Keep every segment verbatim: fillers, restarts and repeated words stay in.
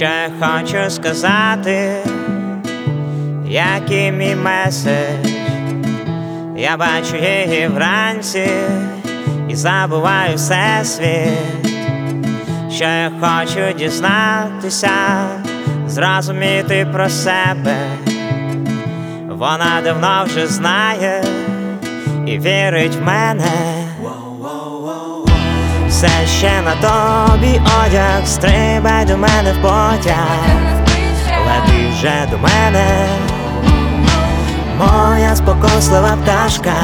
Що я хочу сказати, який мій меседж. Я бачу її вранці і забуваю всесвіт. Що я хочу дізнатися, зрозуміти про себе. Вона давно вже знає і вірить в мене. Все ще на тобі одяг, стрибай до мене в потяг. Лети вже до мене, моя спокуслива пташка.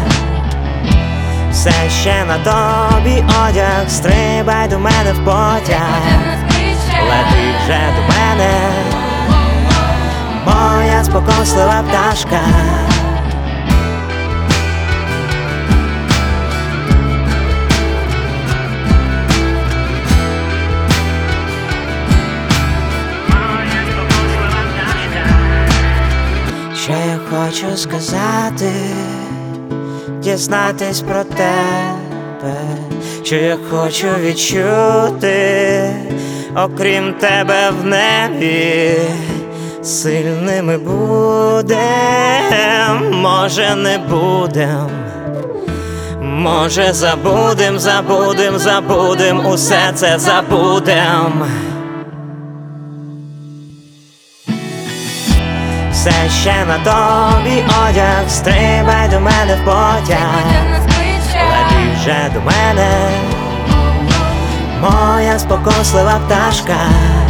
Все ще на тобі одяг, стрибай до мене в потяг. Лети вже до мене, моя спокуслива пташка. Що я хочу сказати, дізнатись про тебе, що я хочу відчути, окрім тебе в небі. Сильними будем, може не будем, може забудем, забудем, забудем, усе це забудем. Все ще на тобі одяг, стрибай до мене в потяг. Лети вже до мене, моя спокуслива пташка.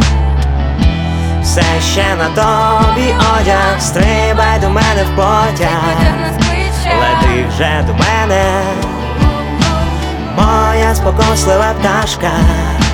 Все ще на тобі одяг, стрибай до мене в потяг. Лети вже до мене, моя спокуслива пташка.